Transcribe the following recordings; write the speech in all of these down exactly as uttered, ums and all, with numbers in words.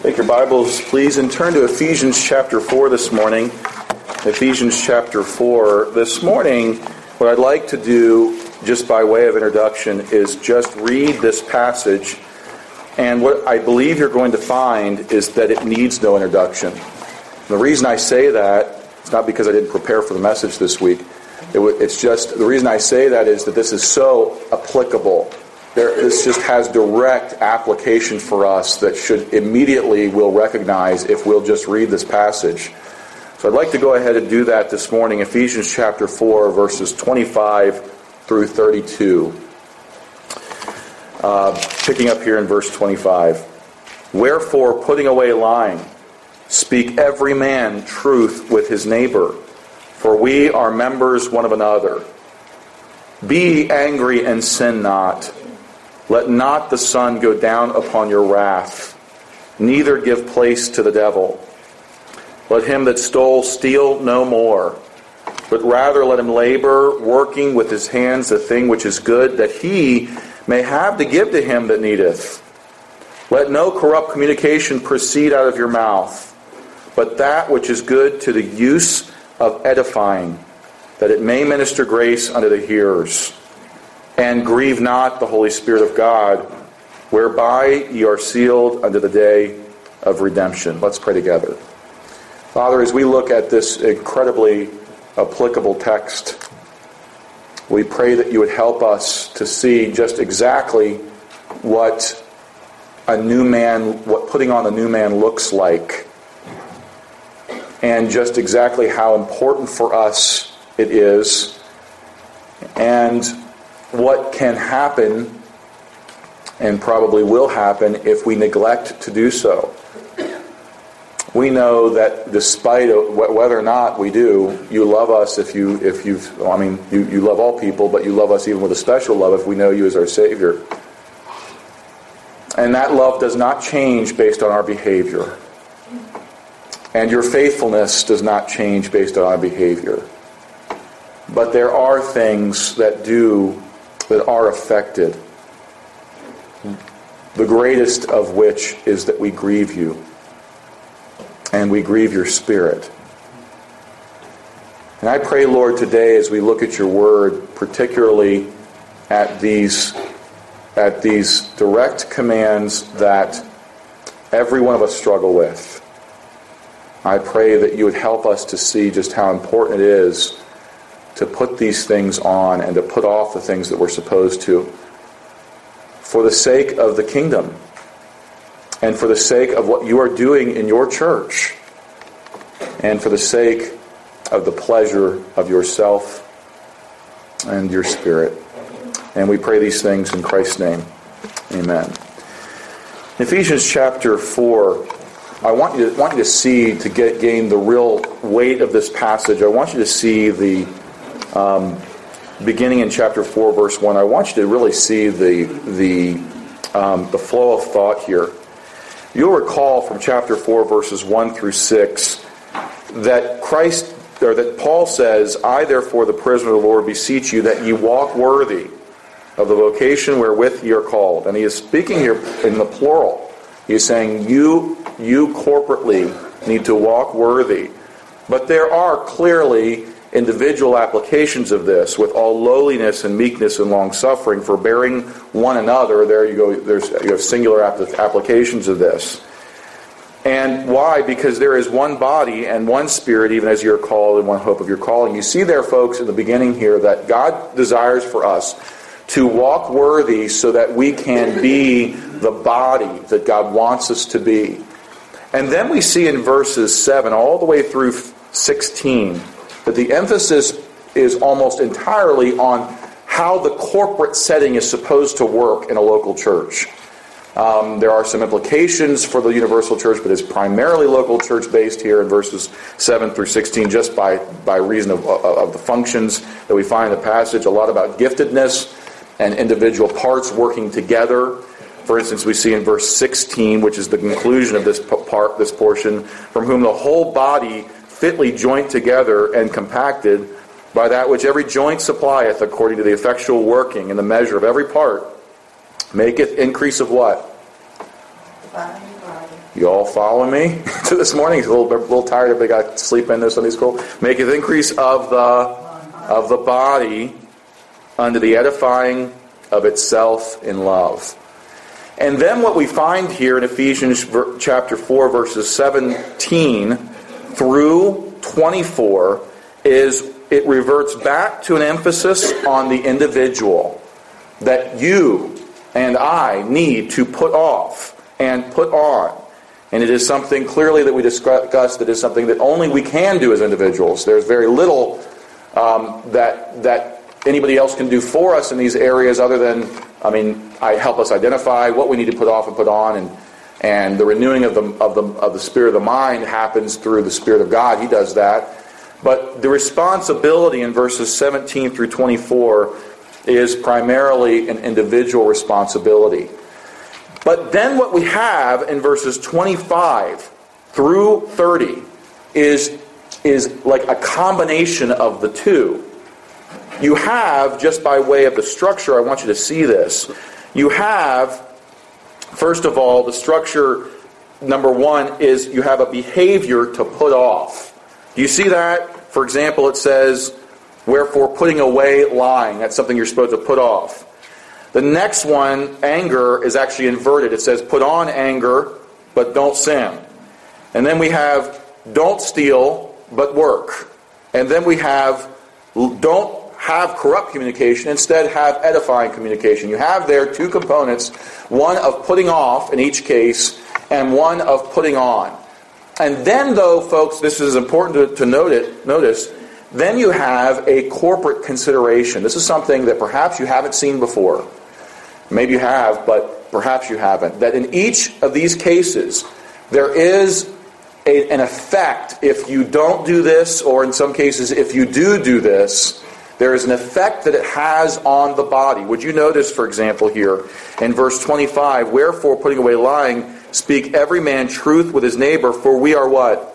Take your Bibles, please, and turn to Ephesians chapter four this morning. Ephesians chapter four. This morning, what I'd like to do, just by way of introduction, is just read this passage. And what I believe you're going to find is that it needs no introduction. And the reason I say that, it's not because I didn't prepare for the message this week. It w- it's just, the reason I say that is that this is so applicable. There, this just has direct application for us that should immediately we'll recognize if we'll just read this passage. So I'd like to go ahead and do that this morning. Ephesians chapter four, verses twenty-five through thirty-two. Uh, picking up here in verse twenty-five. Wherefore, putting away lying, speak every man truth with his neighbor, for we are members one of another. Be angry and sin not. Let not the sun go down upon your wrath, neither give place to the devil. Let him that stole steal no more, but rather let him labor, working with his hands the thing which is good, that he may have to give to him that needeth. Let no corrupt communication proceed out of your mouth, but that which is good to the use of edifying, that it may minister grace unto the hearers. And grieve not the Holy Spirit of God, whereby ye are sealed unto the day of redemption. Let's pray together. Father, as we look at this incredibly applicable text, we pray that you would help us to see just exactly what a new man, what putting on a new man looks like, and just exactly how important for us it is, and what can happen and probably will happen if we neglect to do so. We know that despite whether or not we do, you love us if you, if you've, I mean, you, you love all people, but you love us even with a special love if we know you as our Savior. And that love does not change based on our behavior. And your faithfulness does not change based on our behavior. But there are things that do that are affected. The greatest of which is that we grieve you. And we grieve your Spirit. And I pray, Lord, today as we look at your word, particularly at these, at these direct commands that every one of us struggle with, I pray that you would help us to see just how important it is to put these things on and to put off the things that we're supposed to, for the sake of the kingdom and for the sake of what you are doing in your church and for the sake of the pleasure of yourself and your Spirit. And we pray these things in Christ's name. Amen. Ephesians chapter four, I want you to, want you to see, to get gain the real weight of this passage, I want you to see the Um, beginning in chapter four, verse one, I want you to really see the the um, the flow of thought here. You'll recall from chapter four, verses one through six, that Christ, or that Paul says, "I therefore, the prisoner of the Lord, beseech you that ye walk worthy of the vocation wherewith ye are called." And he is speaking here in the plural. He is saying, you you corporately need to walk worthy. But there are clearly individual applications of this, with all lowliness and meekness and long suffering, forbearing one another. There you go. There's you have singular applications of this. And why? Because there is one body and one Spirit, even as you're called, and one hope of your calling. You see there, folks, in the beginning here, that God desires for us to walk worthy so that we can be the body that God wants us to be. And then we see in verses seven all the way through sixteen that the emphasis is almost entirely on how the corporate setting is supposed to work in a local church. Um, there are some implications for the universal church, but it's primarily local church based here in verses seven through sixteen, just by, by reason of, of the functions that we find in the passage. A lot about giftedness and individual parts working together. For instance, we see in verse sixteen, which is the conclusion of this part, this portion, from whom the whole body fitly joined together and compacted by that which every joint supplieth, according to the effectual working in the measure of every part, maketh increase of what? The body. You all follow me to this morning? He's a little, a little tired. Everybody got to sleep in this Sunday school. Make an increase of the of the body unto the edifying of itself in love. And then what we find here in Ephesians chapter four, verses seventeen through twenty-four, is it reverts back to an emphasis on the individual. That you and I need to put off and put on. And it is something clearly that we discussed that is something that only we can do as individuals. There's very little um, that that anybody else can do for us in these areas other than, I mean, I help us identify what we need to put off and put on, and and the renewing of the of the of the spirit of the mind happens through the Spirit of God. He does that. But the responsibility in verses seventeen through twenty-four is primarily an individual responsibility. But then what we have in verses twenty-five through thirty is, is like a combination of the two. You have, just by way of the structure, I want you to see this. You have, first of all, the structure, number one, is you have a behavior to put off. Do you see that? For example, it says, wherefore putting away lying. That's something you're supposed to put off. The next one, anger, is actually inverted. It says, put on anger, but don't sin. And then we have, don't steal, but work. And then we have, don't have corrupt communication, instead have edifying communication. You have there two components, one of putting off in each case, and one of putting on. And then, though, folks, this is important to, to note it, notice, then you have a corporate consideration. This is something that perhaps you haven't seen before. Maybe you have, but perhaps you haven't. That in each of these cases, there is a, an effect if you don't do this, or in some cases, if you do do this, there is an effect that it has on the body. Would you notice, for example, here in verse twenty-five, wherefore putting away lying, speak every man truth with his neighbor, for we are what?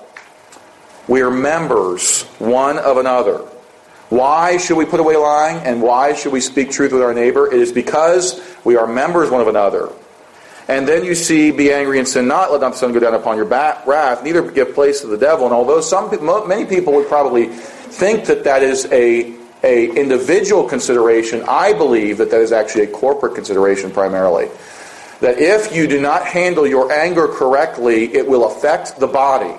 We are members one of another. Why should we put away lying, and why should we speak truth with our neighbor? It is because we are members one of another. And then you see, be angry and sin not, let not the sun go down upon your wrath, neither give place to the devil. And although some many people would probably think that that is a, a individual consideration, I believe that that is actually a corporate consideration primarily. That if you do not handle your anger correctly, it will affect the body,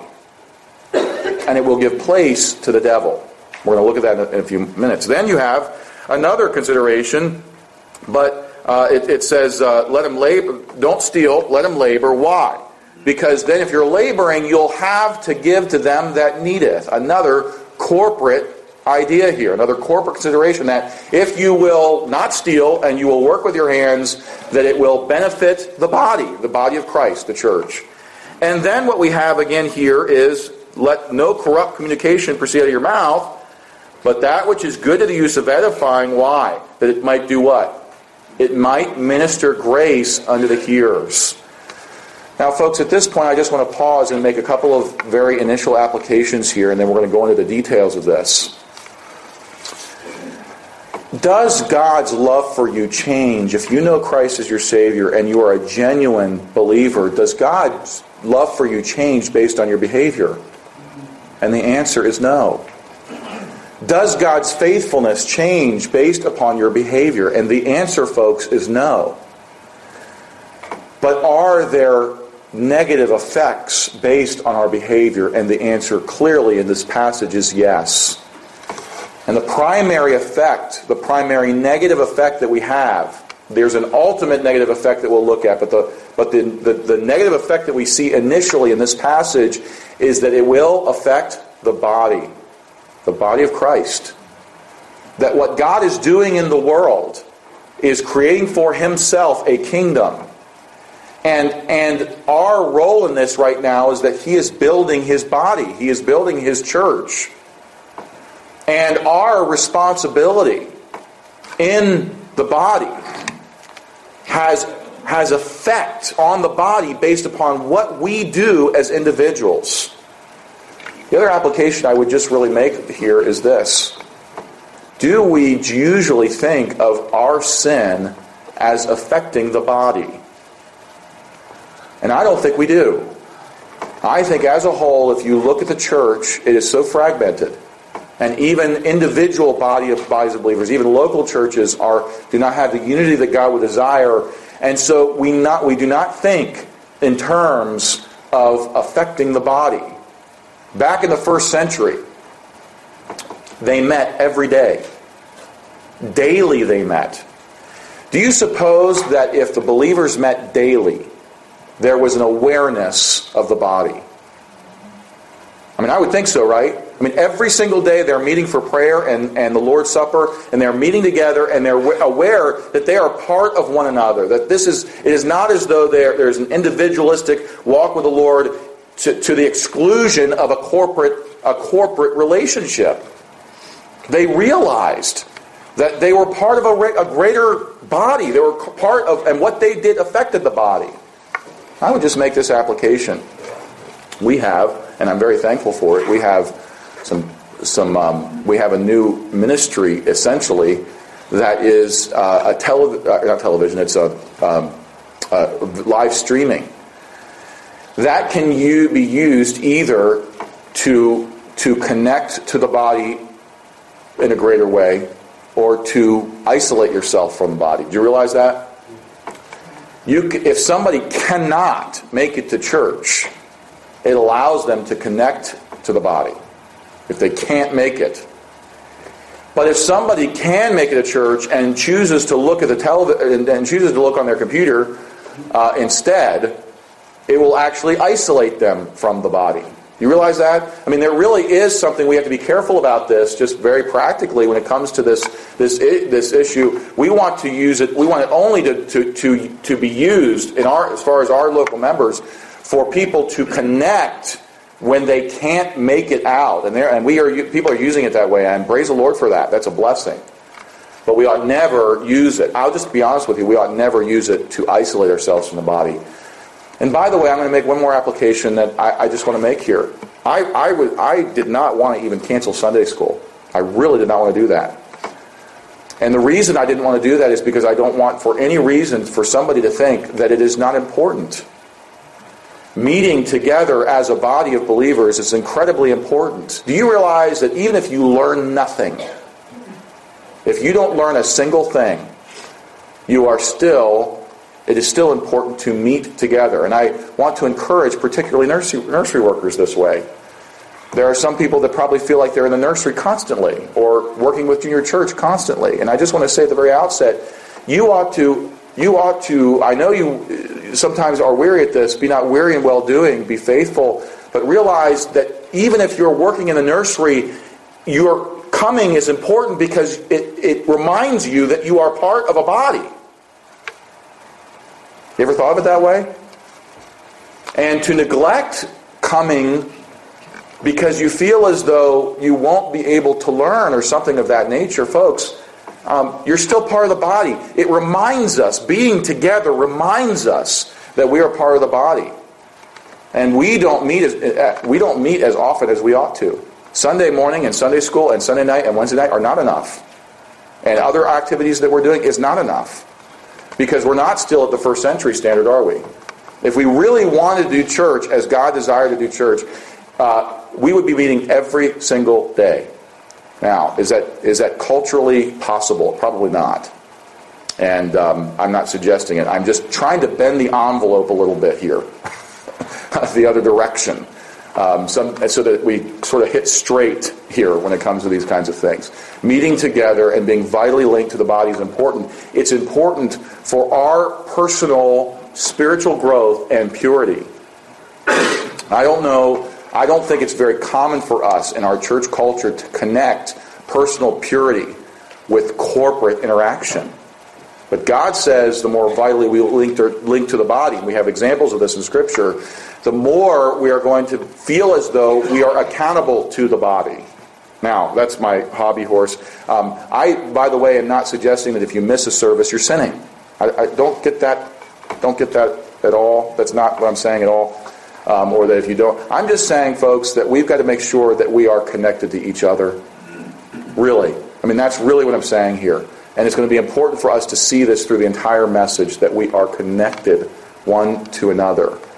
and it will give place to the devil. We're going to look at that in a, in a few minutes. Then you have another consideration, but uh, it, it says, uh, let him labor, don't steal, let him labor. Why? Because then if you're laboring, you'll have to give to them that needeth. Another corporate idea here, another corporate consideration, that if you will not steal and you will work with your hands, that it will benefit the body, the body of Christ, the church. And then what we have again here is, let no corrupt communication proceed out of your mouth, but that which is good to the use of edifying. Why? That it might do what? It might minister grace unto the hearers. Now, folks, at this point, I just want to pause and make a couple of very initial applications here, and then we're going to go into the details of this. Does God's love for you change if you know Christ as your Savior and you are a genuine believer? Does God's love for you change based on your behavior? And the answer is no. Does God's faithfulness change based upon your behavior? And the answer, folks, is no. But are there negative effects based on our behavior? And the answer clearly in this passage is yes. And the primary effect, the primary negative effect that we have, there's an ultimate negative effect that we'll look at, but the but the, the, the negative effect that we see initially in this passage is that it will affect the body, the body of Christ. That what God is doing in the world is creating for Himself a kingdom. And, and our role in this right now is that He is building His body. He is building His church. And our responsibility in the body has, has effect on the body based upon what we do as individuals. The other application I would just really make here is this. Do we usually think of our sin as affecting the body? And I don't think we do. I think as a whole, if you look at the church, it is so fragmented. And even individual body of bodies of believers, even local churches, are do not have the unity that God would desire. And so we not we do not think in terms of affecting the body. Back in the first century, they met every day. Daily they met. Do you suppose that if the believers met daily, there was an awareness of the body? I mean, I would think so, right? I mean, every single day they're meeting for prayer and, and the Lord's Supper, and they're meeting together, and they're aware that they are part of one another. That this is, it is not as though there, there's an individualistic walk with the Lord to, to the exclusion of a corporate, a corporate relationship. They realized that they were part of a, a greater body. They were part of, and what they did affected the body. I would just make this application. We have, and I'm very thankful for it, we have some, some, um, we have a new ministry, essentially, that is uh, a tele, uh, not television, it's a, um, uh, live streaming. That can you be used either to, to connect to the body in a greater way, or to isolate yourself from the body. Do you realize that? You, if somebody cannot make it to church, it allows them to connect to the body. If they can't make it. But if somebody can make it to church and chooses to look at the television and chooses to look on their computer uh, instead, it will actually isolate them from the body. You realize that? I mean, there really is something we have to be careful about this, just very practically when it comes to this this this issue. We want to use it. We want it only to to to, to be used in our as far as our local members for people to connect when they can't make it out, and there and we are people are using it that way. And praise the Lord for that. That's a blessing. But we ought never use it. I'll just be honest with you. We ought never use it to isolate ourselves from the body. And by the way, I'm going to make one more application that I, I just want to make here. I, I, would, I did not want to even cancel Sunday school. I really did not want to do that. And the reason I didn't want to do that is because I don't want for any reason for somebody to think that it is not important. Meeting together as a body of believers is incredibly important. Do you realize that even if you learn nothing, if you don't learn a single thing, you are still... It is still important to meet together. And I want to encourage particularly nursery, nursery workers this way. There are some people that probably feel like they're in the nursery constantly or working with junior church constantly. And I just want to say at the very outset, you ought to, you ought to, I know you sometimes are weary at this, be not weary in well-doing, be faithful, but realize that even if you're working in the nursery, your coming is important because it, it reminds you that you are part of a body. You ever thought of it that way? And to neglect coming because you feel as though you won't be able to learn or something of that nature, folks, um, you're still part of the body. It reminds us, being together reminds us that we are part of the body. And we don't meet as, we don't meet as often as we ought to. Sunday morning and Sunday school and Sunday night and Wednesday night are not enough. And other activities that we're doing is not enough. Because we're not still at the first century standard, are we? If we really wanted to do church as God desired to do church, uh, we would be meeting every single day. Now, is that is that culturally possible? Probably not. And um, I'm not suggesting it. I'm just trying to bend the envelope a little bit here. The other direction. Um, some, so that we sort of hit straight here when it comes to these kinds of things. Meeting together and being vitally linked to the body is important. It's important for our personal spiritual growth and purity. I don't know, I don't think it's very common for us in our church culture to connect personal purity with corporate interaction. But God says the more vitally we link to, link to the body, and we have examples of this in Scripture, the more we are going to feel as though we are accountable to the body. Now, that's my hobby horse. Um, I, by the way, am not suggesting that if you miss a service, you're sinning. I, I don't get that. Don't get that at all. That's not what I'm saying at all. Um, or that if you don't, I'm just saying, folks, that we've got to make sure that we are connected to each other. Really, I mean, that's really what I'm saying here. And it's going to be important for us to see this through the entire message, that we are connected one to another.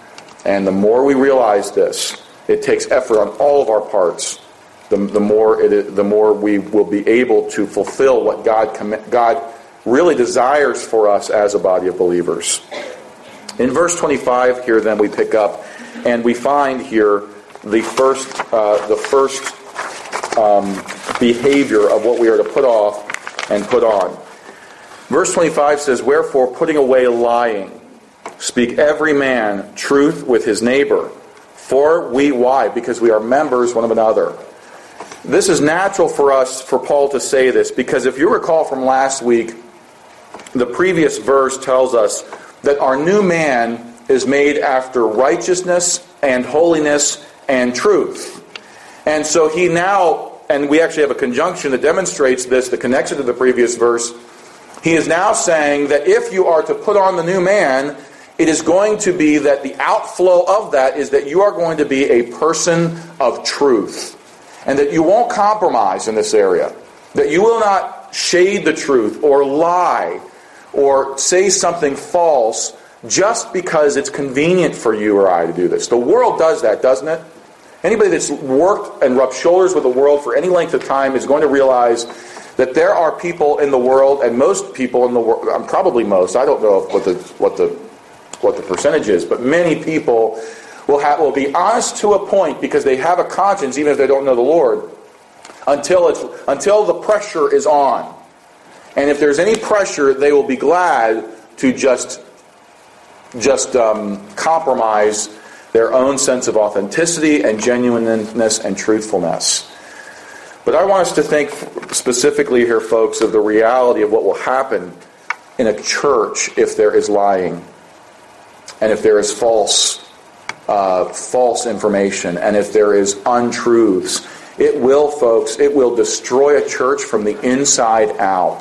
And the more we realize this, it takes effort on all of our parts, the, the more it is, the more we will be able to fulfill what God comm- God really desires for us as a body of believers. In verse twenty-five here, then we pick up, and we find here the first uh, the first um, behavior of what we are to put off and put on. Verse twenty-five says, "Wherefore, putting away lying, speak every man truth with his neighbor. For we," why? Because we are members one of another. This is natural for us, for Paul to say this, because if you recall from last week, the previous verse tells us that our new man is made after righteousness and holiness and truth. And so he now, and we actually have a conjunction that demonstrates this, that connects it to the previous verse. He is now saying that if you are to put on the new man, it is going to be that the outflow of that is that you are going to be a person of truth. And that you won't compromise in this area. That you will not shade the truth or lie or say something false just because it's convenient for you or I to do this. The world does that, doesn't it? Anybody that's worked and rubbed shoulders with the world for any length of time is going to realize that there are people in the world, and most people in the world, probably most, I don't know what the what the what the percentage is, but many people will have will be honest to a point because they have a conscience, even if they don't know the Lord, until it's until the pressure is on. And if there's any pressure, they will be glad to just just um, compromise their own sense of authenticity and genuineness and truthfulness. But I want us to think specifically here, folks, of the reality of what will happen in a church if there is lying and if there is false uh, false information and if there is untruths. It will, folks, it will destroy a church from the inside out.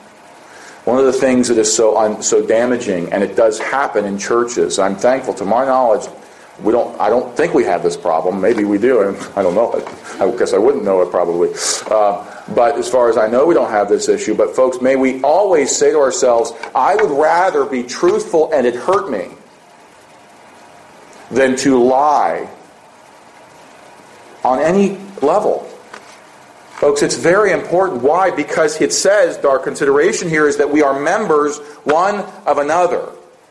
One of the things that is so un, so damaging, and it does happen in churches. I'm thankful, to my knowledge, we don't. I don't think we have this problem. Maybe we do, and I don't know it. I guess I wouldn't know it probably. Uh, but as far as I know, we don't have this issue. But folks, may we always say to ourselves, I would rather be truthful and it hurt me than to lie on any level. Folks, it's very important. Why? Because it says, our consideration here is that we are members one of another.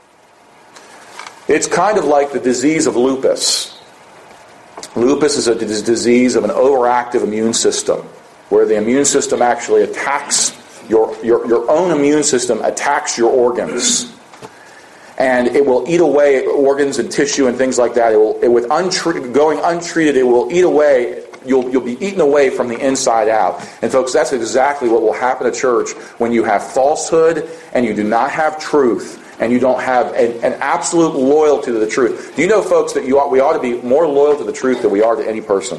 It's kind of like the disease of lupus. Lupus is a disease of an overactive immune system, where the immune system actually attacks, your, your, your own immune system attacks your organs. And it will eat away organs and tissue and things like that. It will, it, with untre- going untreated, it will eat away. You'll, you'll be eaten away from the inside out. And folks, that's exactly what will happen at church when you have falsehood and you do not have truth and you don't have an, an absolute loyalty to the truth. Do you know, folks, that you ought, we ought to be more loyal to the truth than we are to any person?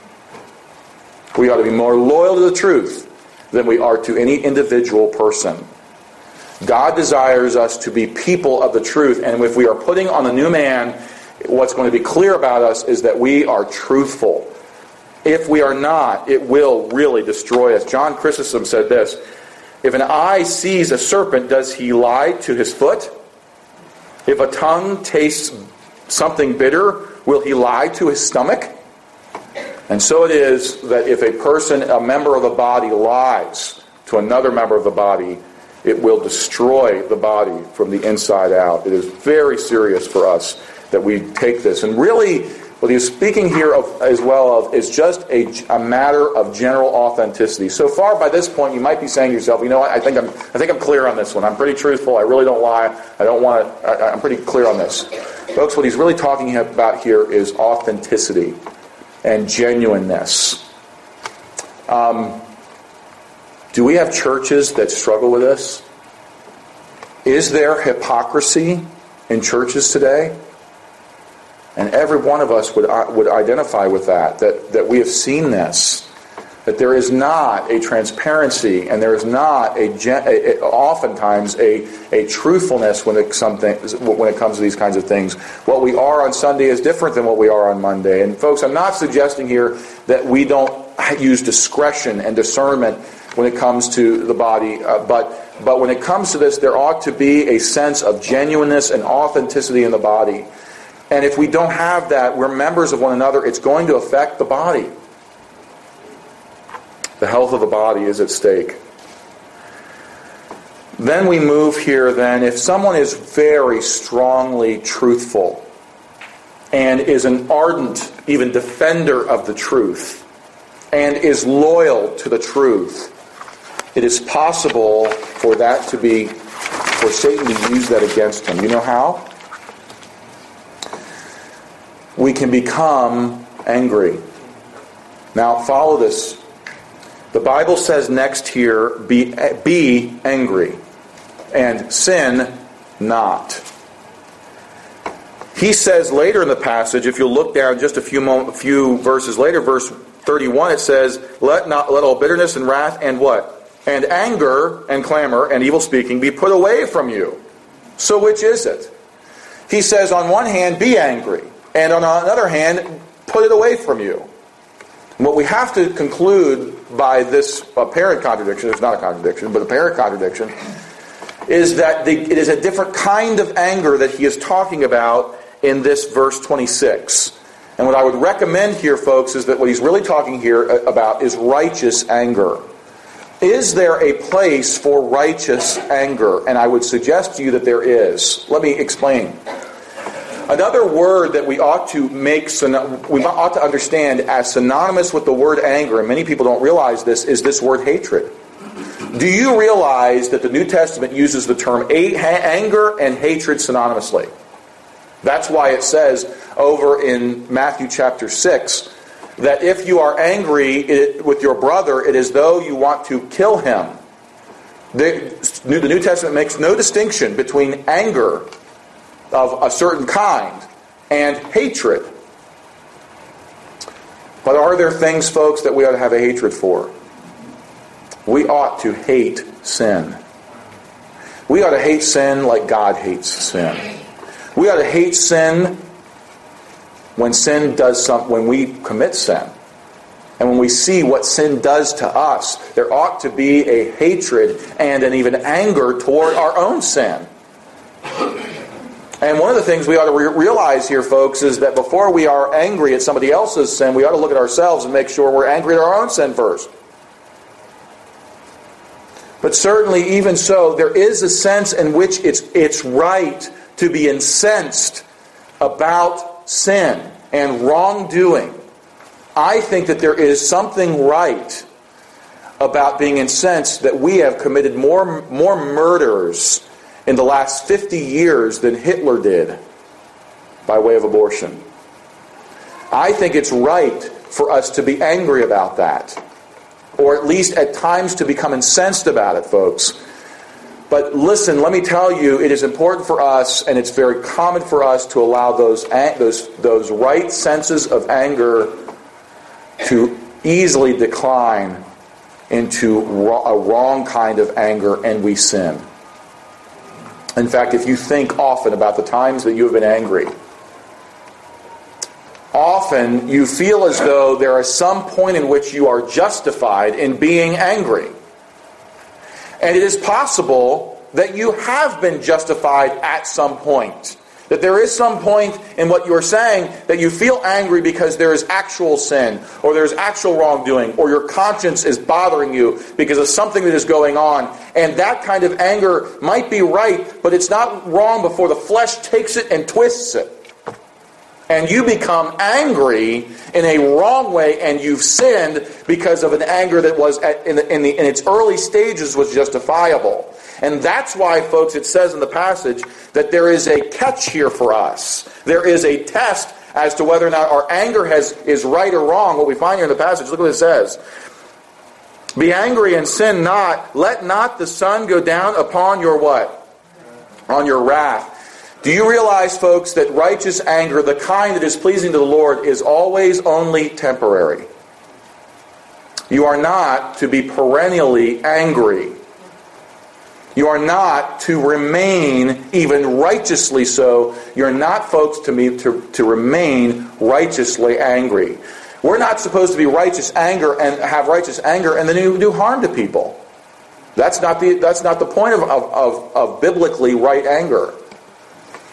We ought to be more loyal to the truth than we are to any individual person. God desires us to be people of the truth, and if we are putting on the new man, what's going to be clear about us is that we are truthful. If we are not, it will really destroy us. John Chrysostom said this, if an eye sees a serpent, does he lie to his foot? If a tongue tastes something bitter, will he lie to his stomach? And so it is that if a person, a member of the body, lies to another member of the body, it will destroy the body from the inside out. It is very serious for us that we take this. And really, what he's speaking here of, as well of is just a, a matter of general authenticity. So far, by this point, you might be saying to yourself, you know what, I think I'm I think I'm clear on this one. I'm pretty truthful. I really don't lie. I don't want to. I, I'm pretty clear on this. Folks, what he's really talking about here is authenticity and genuineness. Um, do we have churches that struggle with this? Is there hypocrisy in churches today? And every one of us would would identify with that, that, that we have seen this, that there is not a transparency and there is not a, a, a oftentimes a, a truthfulness when it, something, when it comes to these kinds of things. What we are on Sunday is different than what we are on Monday. And folks, I'm not suggesting here that we don't use discretion and discernment when it comes to the body, uh, but but when it comes to this, there ought to be a sense of genuineness and authenticity in the body. And if we don't have that, we're members of one another, it's going to affect the body. The health of the body is at stake. Then we move here then, if someone is very strongly truthful and is an ardent, even defender of the truth, and is loyal to the truth, it is possible for that to be, for Satan to use that against him. You know how? We can become angry. Now, follow this. The Bible says next here, be, be angry, and sin not. He says later in the passage, if you'll look down just a few mo- few verses later, verse thirty-one, it says, Let not let all bitterness and wrath and what? And anger and clamor and evil speaking be put away from you. So which is it? He says, on one hand, be angry, and on another hand, put it away from you. What we have to conclude by this apparent contradiction, it's not a contradiction, but apparent contradiction, is that the, it is a different kind of anger that he is talking about in this verse twenty-six. And what I would recommend here, folks, is that what he's really talking here about is righteous anger. Is there a place for righteous anger? And I would suggest to you that there is. Let me explain. Another word that we ought to make, we ought to understand as synonymous with the word anger, and many people don't realize this, is this word hatred. Do you realize that the New Testament uses the term anger and hatred synonymously? That's why it says over in Matthew chapter six that if you are angry with your brother, it is though you want to kill him. The New Testament makes no distinction between anger of a certain kind and hatred. But are there things, folks, that we ought to have a hatred for? We ought to hate sin. We ought to hate sin like God hates sin. We ought to hate sin when sin does some, when we commit sin. And when we see what sin does to us, there ought to be a hatred and an even anger toward our own sin. And one of the things we ought to re- realize here, folks, is that before we are angry at somebody else's sin, we ought to look at ourselves and make sure we're angry at our own sin first. But certainly, even so, there is a sense in which it's it's right to be incensed about sin and wrongdoing. I think that there is something right about being incensed that we have committed more, more murders in the last fifty years than Hitler did by way of abortion. I think it's right for us to be angry about that. Or at least at times to become incensed about it, folks. But listen, let me tell you, it is important for us, and it's very common for us to allow those those those right senses of anger to easily decline into a wrong kind of anger, and we sin. In fact, if you think often about the times that you have been angry, often you feel as though there is some point in which you are justified in being angry. And it is possible that you have been justified at some point. That there is some point in what you're saying that you feel angry because there is actual sin, or there's actual wrongdoing, or your conscience is bothering you because of something that is going on. And that kind of anger might be right, but it's not wrong before the flesh takes it and twists it. And you become angry in a wrong way, and you've sinned because of an anger that was at, in, the, in, the, in its early stages was justifiable. And that's why, folks, it says in the passage that there is a catch here for us. There is a test as to whether or not our anger has is right or wrong. What we find here in the passage, look what it says. Be angry and sin not. Let not the sun go down upon your what? On your wrath. Do you realize, folks, that righteous anger, the kind that is pleasing to the Lord, is always only temporary? You are not to be perennially angry. You are not to remain even righteously so. You're not, folks, to, be, to, to remain righteously angry. We're not supposed to be righteous anger and have righteous anger and then do harm to people. That's not the, that's not the point of, of, of, of biblically right anger.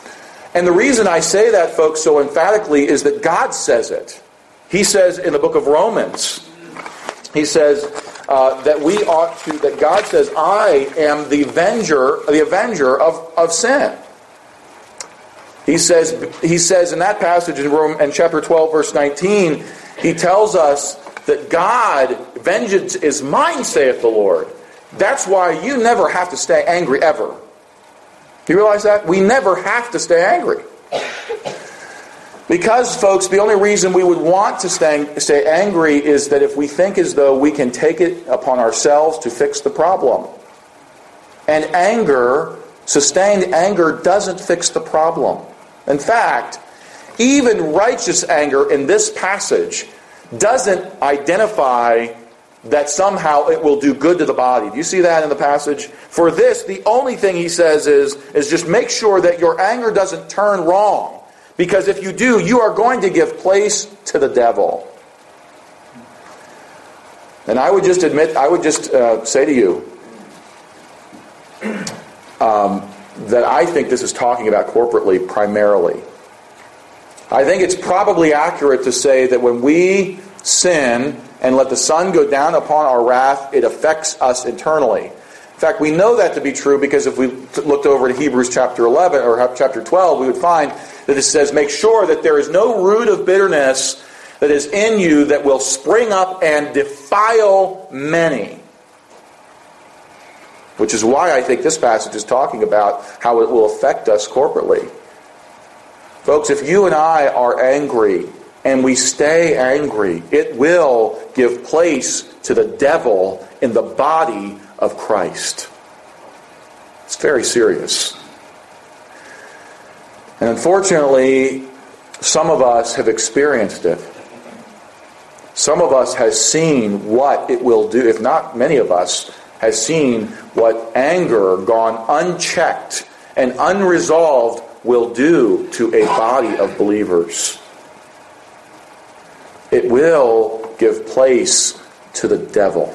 And the reason I say that, folks, so emphatically is that God says it. He says in the book of Romans, he says uh, that we ought to, that God says, I am the avenger, the avenger of, of sin. He says, he says in that passage in Rome, in chapter twelve, verse nineteen, he tells us that God, vengeance is mine, saith the Lord. That's why you never have to stay angry ever. Do you realize that? We never have to stay angry. Because, folks, the only reason we would want to stay, stay angry is that if we think as though we can take it upon ourselves to fix the problem. And anger, sustained anger, doesn't fix the problem. In fact, even righteous anger in this passage doesn't identify that somehow it will do good to the body. Do you see that in the passage? For this, the only thing he says is, is just make sure that your anger doesn't turn wrong. Because if you do, you are going to give place to the devil. And I would just admit, I would just uh, say to you um, that I think this is talking about corporately primarily. I think it's probably accurate to say that when we sin and let the sun go down upon our wrath, it affects us internally. In fact, we know that to be true because if we looked over to Hebrews chapter eleven or chapter twelve, we would find that it says, make sure that there is no root of bitterness that is in you that will spring up and defile many. Which is why I think this passage is talking about how it will affect us corporately. Folks, if you and I are angry and we stay angry, it will give place to the devil in the body of Christ. It's very serious. And unfortunately, some of us have experienced it. Some of us has seen what it will do, if not many of us, has seen what anger gone unchecked and unresolved will do to a body of believers. It will give place to the devil.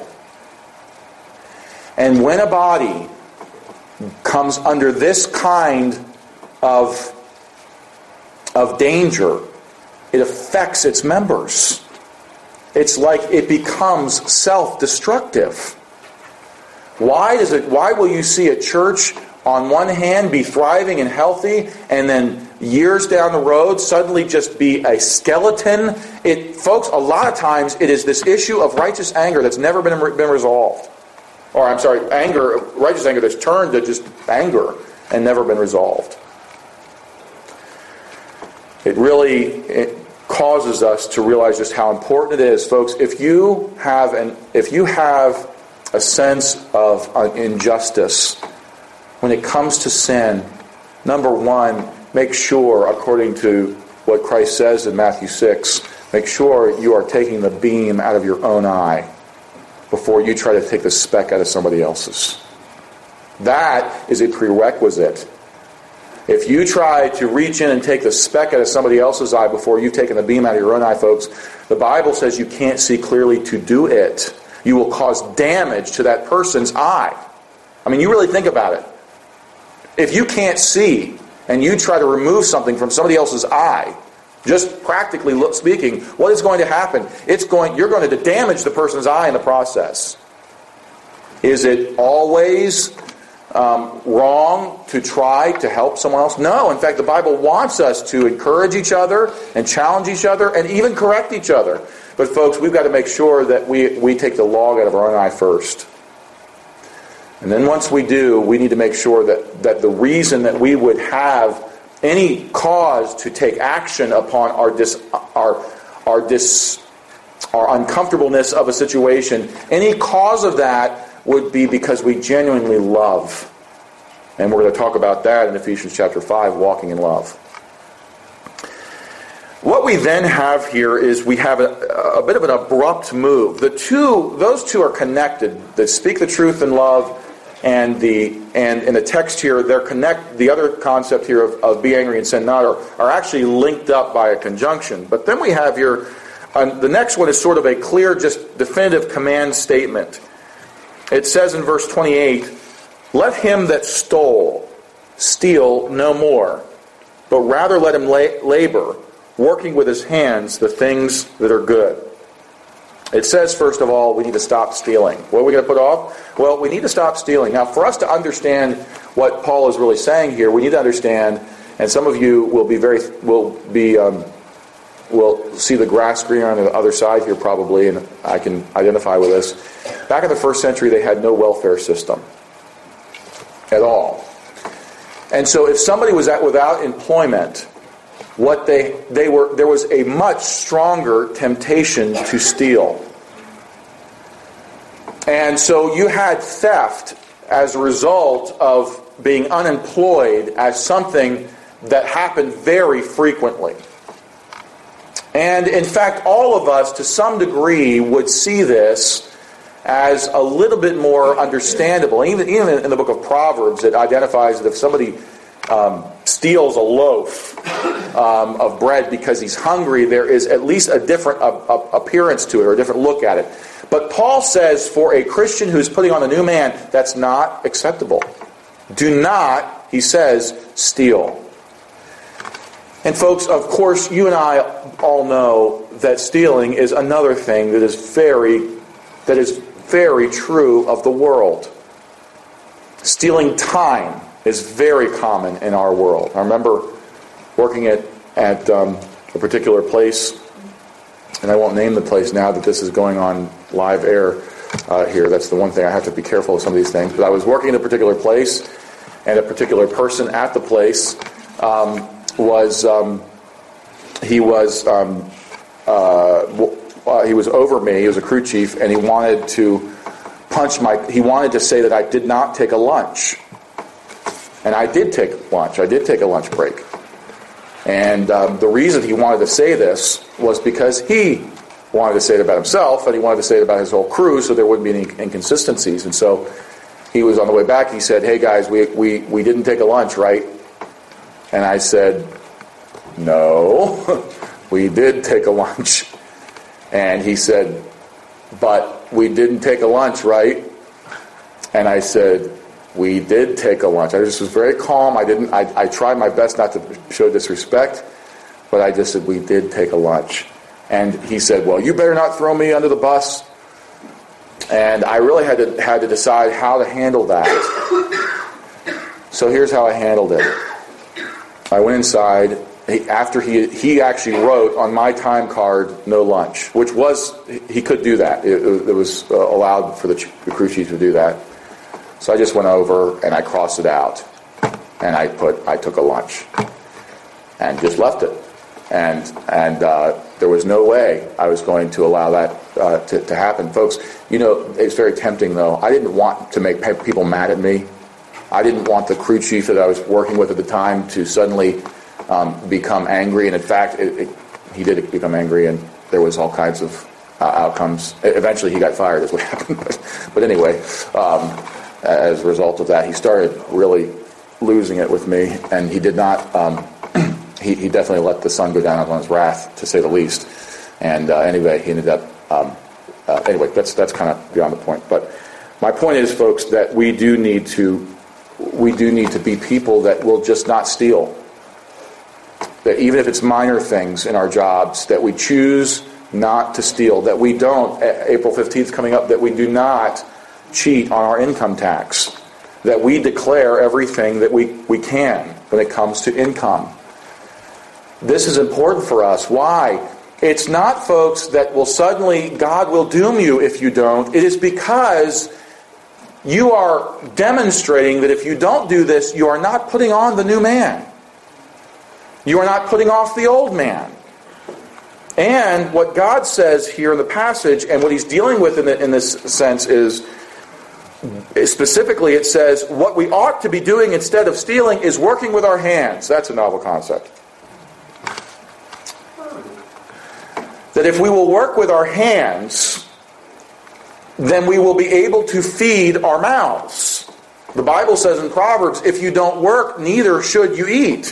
And when a body comes under this kind of, of danger, it affects its members. It's like it becomes self-destructive. Why does it? Why will you see a church on one hand be thriving and healthy, and then years down the road suddenly just be a skeleton? It, folks, a lot of times it is this issue of righteous anger that's never been, been resolved. Or I'm sorry, anger, righteous anger that's turned to just anger and never been resolved. It really it causes us to realize just how important it is, folks. If you have an if you have a sense of injustice when it comes to sin, number one, make sure, according to what Christ says in Matthew six, make sure you are taking the beam out of your own eye before you try to take the speck out of somebody else's. That is a prerequisite. If you try to reach in and take the speck out of somebody else's eye before you've taken the beam out of your own eye, folks, the Bible says you can't see clearly to do it. You will cause damage to that person's eye. I mean, you really think about it. If you can't see and you try to remove something from somebody else's eye, just practically speaking, what is going to happen? It's going. You're going to damage the person's eye in the process. Is it always um, wrong to try to help someone else? No. In fact, the Bible wants us to encourage each other and challenge each other and even correct each other. But folks, we've got to make sure that we, we take the log out of our own eye first. And then once we do, we need to make sure that, that the reason that we would have any cause to take action upon our dis, our our dis, our uncomfortableness of a situation, any cause of that would be because we genuinely love. And we're going to talk about that in Ephesians chapter five, walking in love. What we then have here is we have a, a bit of an abrupt move. The two, those two are connected. The speak the truth in love, and the and in the text here, they're connect. The other concept here of, of be angry and sin not are, are actually linked up by a conjunction. But then we have here, um, the next one is sort of a clear, just definitive command statement. It says in verse twenty-eight, "Let him that stole steal no more, but rather let him la- labor, working with his hands the things that are good. It says, first of all, we need to stop stealing. What are we going to put off? Well, we need to stop stealing. Now, for us to understand what Paul is really saying here, we need to understand, and some of you will be very, will be, um, will see the grass greener on the other side here probably, and I can identify with this. Back in the first century, they had no welfare system at all. And so if somebody was at, without employment, what they they were there was a much stronger temptation to steal. And so you had theft as a result of being unemployed as something that happened very frequently. And in fact, all of us to some degree would see this as a little bit more understandable. Even, even in the book of Proverbs, it identifies that if somebody um, steals a loaf um, of bread because he's hungry, there is at least a different uh, uh, appearance to it, or a different look at it. But Paul says for a Christian who's putting on the new man, that's not acceptable. Do not, he says, steal. And folks, of course, you and I all know that stealing is another thing that is very, that is very true of the world. Stealing time is very common in our world. I remember working at, at um, a particular place, and I won't name the place now that this is going on live air uh, here. That's the one thing I have to be careful of some of these things. But I was working in a particular place, and a particular person at the place um, was, um, he was, um, uh, uh, he was over me. He was a crew chief, and he wanted to punch my, he wanted to say that I did not take a lunch. And I did take lunch. I did take a lunch break. And um, the reason he wanted to say this was because he wanted to say it about himself, and he wanted to say it about his whole crew, so there wouldn't be any inconsistencies. And so he was on the way back. He said, "Hey guys, we we we didn't take a lunch, right?" And I said, "No, we did take a lunch." And he said, "But we didn't take a lunch, right?" And I said, "We did take a lunch." I just was very calm. I didn't. I, I tried my best not to show disrespect, but I just said, "We did take a lunch." And he said, "Well, you better not throw me under the bus." And I really had to had to decide how to handle that. So here's how I handled it. I went inside. He, after he he actually wrote on my time card, "No lunch," which was, he could do that. It, it was uh, allowed for the, the crew chief to do that. So I just went over and I crossed it out, and I put I took a lunch, and just left it, and and uh, there was no way I was going to allow that uh, to, to happen, folks. You know, it's very tempting though. I didn't want to make people mad at me. I didn't want the crew chief that I was working with at the time to suddenly um, become angry, and in fact, it, it, he did become angry, and there was all kinds of uh, outcomes. Eventually, he got fired, is what happened. but, but anyway. Um, As a result of that, he started really losing it with me, and he did not. Um, he, he definitely let the sun go down on his wrath, to say the least. And uh, anyway, he ended up. Um, uh, anyway, that's that's kind of beyond the point. But my point is, folks, that we do need to we do need to be people that will just not steal. That even if it's minor things in our jobs, that we choose not to steal. That we don't. April fifteenth coming up. That we do not cheat on our income tax, that we declare everything that we, we can when it comes to income. This is important for us. Why? It's not, folks, that will suddenly, God will doom you if you don't. It is because you are demonstrating that if you don't do this, you are not putting on the new man. You are not putting off the old man. And what God says here in the passage, and what he's dealing with in, the, in this sense is, specifically, it says, what we ought to be doing instead of stealing is working with our hands. That's a novel concept. That if we will work with our hands, then we will be able to feed our mouths. The Bible says in Proverbs, if you don't work, neither should you eat.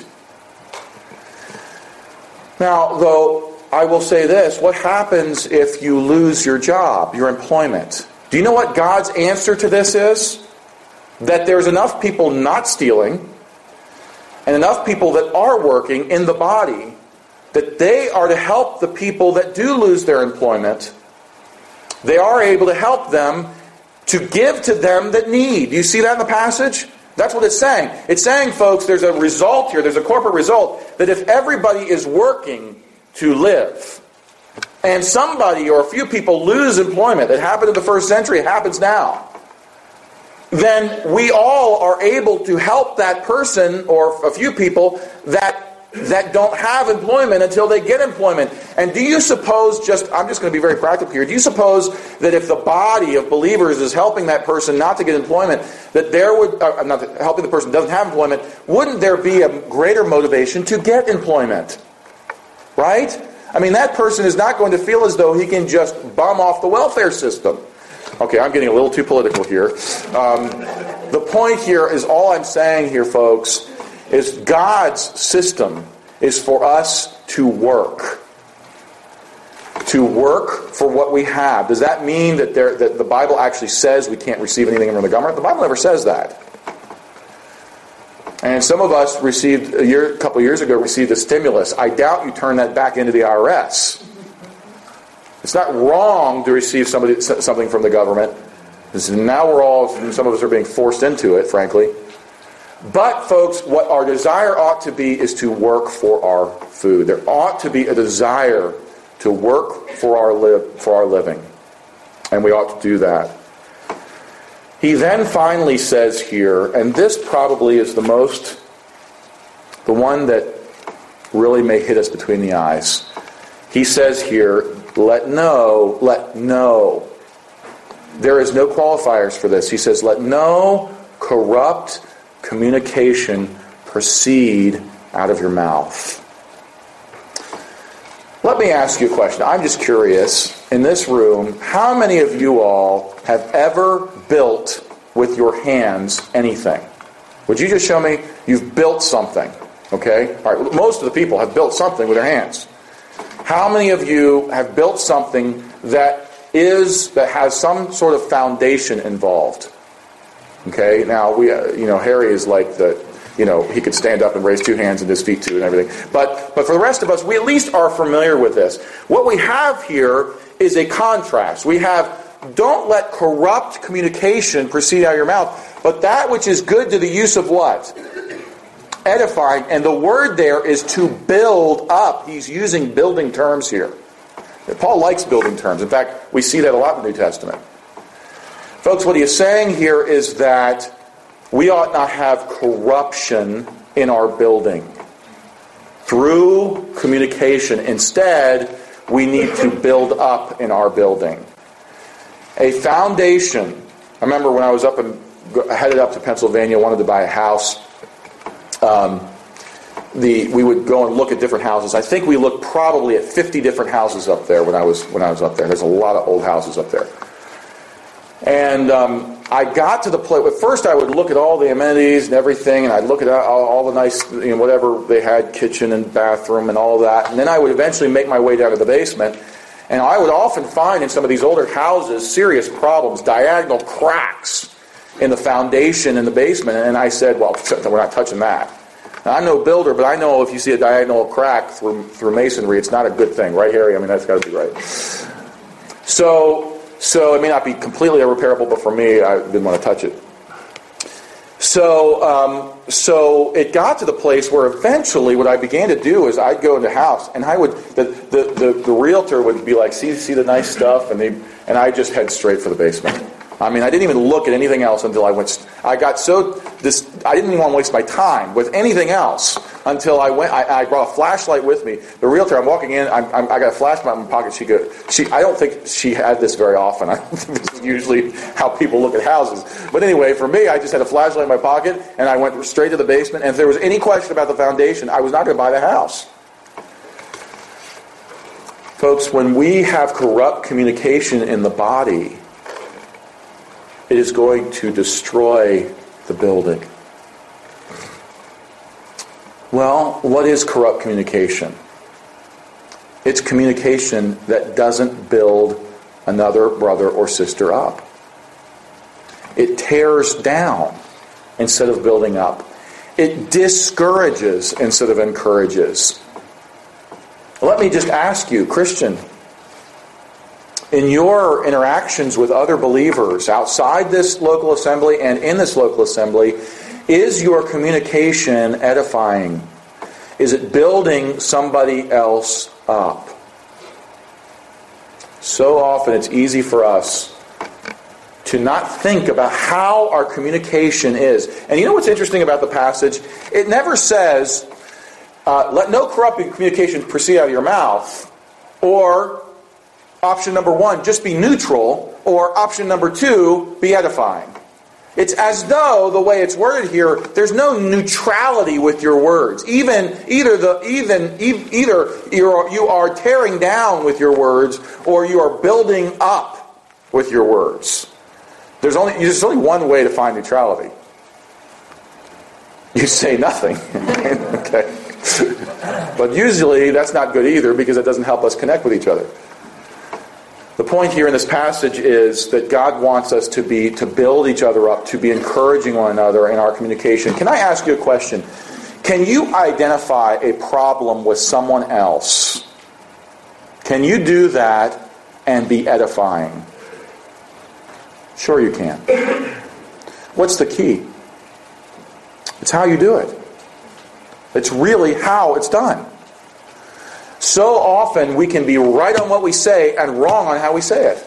Now, though, I will say this, what happens if you lose your job, your employment? Do you know what God's answer to this is? That there's enough people not stealing, and enough people that are working in the body, that they are to help the people that do lose their employment. They are able to help them, to give to them that need. Do you see that in the passage? That's what it's saying. It's saying, folks, there's a result here, there's a corporate result, that if everybody is working to live, and somebody or a few people lose employment, it happened in the first century, it happens now, then we all are able to help that person or a few people that that don't have employment until they get employment. And do you suppose, just I'm just going to be very practical here, do you suppose that if the body of believers is helping that person not to get employment, that there would, uh, not that helping the person who doesn't have employment, wouldn't there be a greater motivation to get employment? Right? I mean, that person is not going to feel as though he can just bum off the welfare system. Okay, I'm getting a little too political here. Um, the point here is, all I'm saying here, folks, is God's system is for us to work. To work for what we have. Does that mean that, there, that the Bible actually says we can't receive anything from the government? The Bible never says that. And some of us received, a, year, a couple of years ago, received a stimulus. I doubt you turn that back into the I R S. It's not wrong to receive somebody, something from the government. Now we're all, some of us are being forced into it, frankly. But, folks, what our desire ought to be is to work for our food. There ought to be a desire to work for our live for our living. And we ought to do that. He then finally says here, and this probably is the most, the one that really may hit us between the eyes. He says here, let no, let no. There is no qualifiers for this. He says, let no corrupt communication proceed out of your mouth. Let me ask you a question. I'm just curious. In this room, how many of you all have ever built with your hands anything? Would you just show me? You've built something. Okay? All right. Most of the people have built something with their hands. How many of you have built something that is that has some sort of foundation involved? Okay, now we, uh, you know, Harry is like the, you know, he could stand up and raise two hands and his feet too and everything. But, but for the rest of us, we at least are familiar with this. What we have here is a contrast. We have, don't let corrupt communication proceed out of your mouth, but that which is good to the use of what? Edifying. And the word there is to build up. He's using building terms here. Paul likes building terms. In fact, we see that a lot in the New Testament. Folks, what he is saying here is that we ought not have corruption in our building through communication. Instead, we need to build up in our building. A foundation. I remember when I was up and headed up to Pennsylvania, wanted to buy a house. Um, the we would go and look at different houses. I think we looked probably at fifty different houses up there when I was when I was up there. There's a lot of old houses up there. And um, I got to the place. At first, I would look at all the amenities and everything, and I'd look at all, all the nice, you know, whatever they had, kitchen and bathroom and all that. And then I would eventually make my way down to the basement, and I would often find in some of these older houses serious problems, diagonal cracks in the foundation in the basement. And I said, "Well, we're not touching that." Now, I'm no builder, but I know if you see a diagonal crack through through masonry, it's not a good thing, right, Harry? I mean, that's got to be right. So. So it may not be completely irreparable, but for me, I didn't want to touch it. So, um, so it got to the place where eventually, what I began to do is I'd go into the house, and I would the the, the, the realtor would be like, "See, see the nice stuff," and they and I just head straight for the basement. I mean, I didn't even look at anything else until I went. I got so this. I didn't even want to waste my time with anything else until I went. I, I brought a flashlight with me. The realtor, I'm walking in. I'm, I'm, I got a flashlight in my pocket. She go. She. I don't think she had this very often. I don't think this is usually how people look at houses. But anyway, for me, I just had a flashlight in my pocket, and I went straight to the basement. And if there was any question about the foundation, I was not going to buy the house. Folks, when we have corrupt communication in the body, it is going to destroy the building. Well, what is corrupt communication? It's communication that doesn't build another brother or sister up. It tears down instead of building up. It discourages instead of encourages. Let me just ask you, Christian, in your interactions with other believers outside this local assembly and in this local assembly, is your communication edifying? Is it building somebody else up? So often it's easy for us to not think about how our communication is. And you know what's interesting about the passage? It never says, uh, let no corrupting communication proceed out of your mouth, or option number one, just be neutral, or option number two, be edifying. It's as though the way it's worded here, there's no neutrality with your words. Even either the even e- either you're, you are tearing down with your words, or you are building up with your words. There's only there's only one way to find neutrality. You say nothing. Okay. But usually that's not good either, because it doesn't help us connect with each other. The point here in this passage is that God wants us to be to build each other up, to be encouraging one another in our communication. Can I ask you a question? Can you identify a problem with someone else? Can you do that and be edifying? Sure you can. What's the key? It's how you do it. It's really how it's done. So often we can be right on what we say and wrong on how we say it.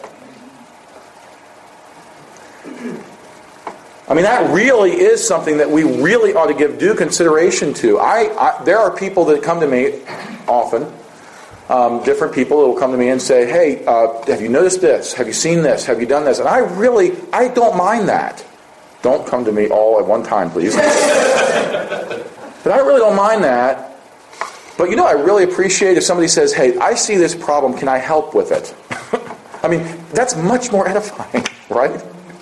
I mean, that really is something that we really ought to give due consideration to. I, I there are people that come to me often, um, different people that will come to me and say, hey, uh, have you noticed this? Have you seen this? Have you done this? And I really, I don't mind that. Don't come to me all at one time, please. But I really don't mind that. But you know, I really appreciate if somebody says, hey, I see this problem, can I help with it? I mean, that's much more edifying, right?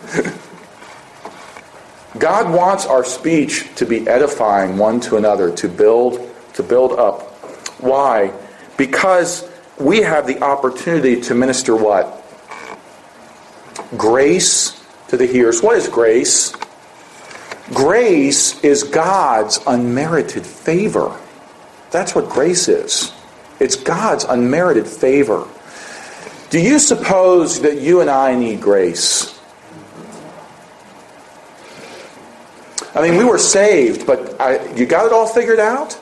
God wants our speech to be edifying one to another, to build, to build up. Why? Because we have the opportunity to minister what? Grace to the hearers. What is grace? Grace is God's unmerited favor. That's what grace is. It's God's unmerited favor. Do you suppose that you and I need grace? I mean, we were saved, but I, you got it all figured out?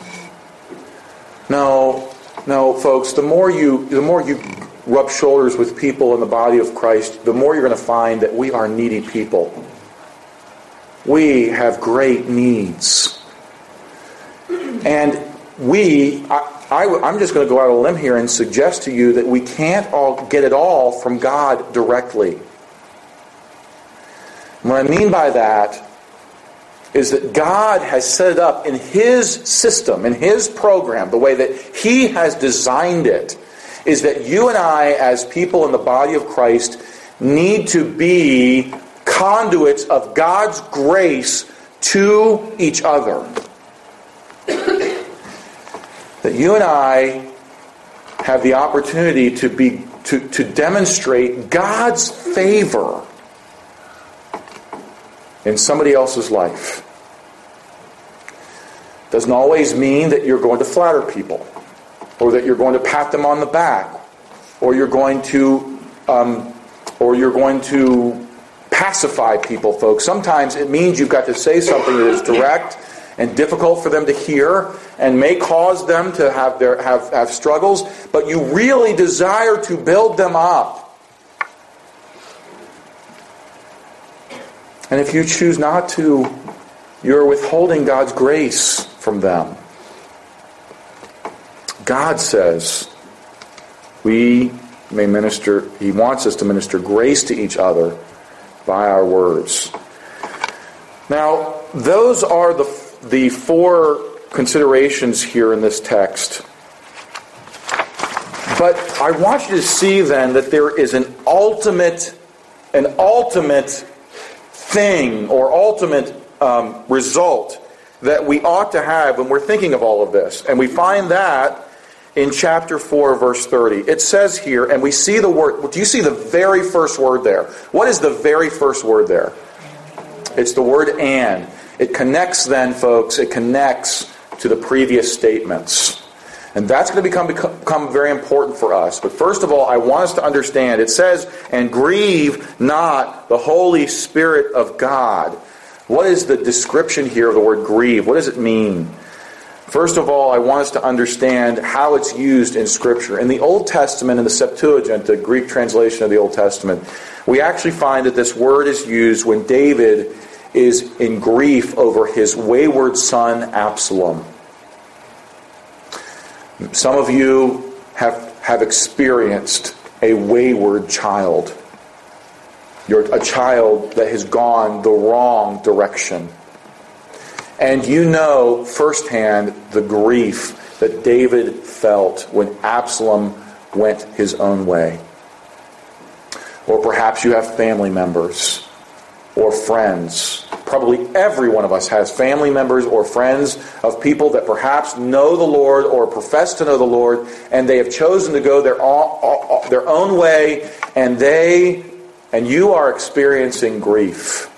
No, no, folks. The more you, the more you rub shoulders with people in the body of Christ, the more you're going to find that we are needy people. We have great needs. And we, I, I, I'm just going to go out on a limb here and suggest to you that we can't all get it all from God directly. What I mean by that is that God has set it up in His system, in His program, the way that He has designed it, is that you and I, as people in the body of Christ, need to be conduits of God's grace to each other. That you and I have the opportunity to be to, to demonstrate God's favor in somebody else's life. Doesn't always mean that you're going to flatter people, or that you're going to pat them on the back, or you're going to um, or you're going to pacify people, folks. Sometimes it means you've got to say something that is direct and difficult for them to hear, and may cause them to have their have, have struggles, but you really desire to build them up. And if you choose not to, you're withholding God's grace from them. God says we may minister, He wants us to minister grace to each other by our words. Now, those are the the four considerations here in this text. But I want you to see then that there is an ultimate, an ultimate thing or ultimate um, result that we ought to have when we're thinking of all of this. And we find that in chapter four, verse thirty. It says here, and we see the word, do you see the very first word there? What is the very first word there? It's the word and. it connects then, folks, it connects to the previous statements. And that's going to become, become very important for us. But first of all, I want us to understand, it says, and grieve not the Holy Spirit of God. What is the description here of the word grieve? What does it mean? First of all, I want us to understand how it's used in Scripture. In the Old Testament, in the Septuagint, the Greek translation of the Old Testament, we actually find that this word is used when David is in grief over his wayward son Absalom. Some of you have, have experienced a wayward child. You're a child that has gone the wrong direction. And you know firsthand the grief that David felt when Absalom went his own way. Or perhaps you have family members or friends. Probably every one of us has family members or friends of people that perhaps know the Lord or profess to know the Lord, and they have chosen to go their own, their own way, and they and you are experiencing grief.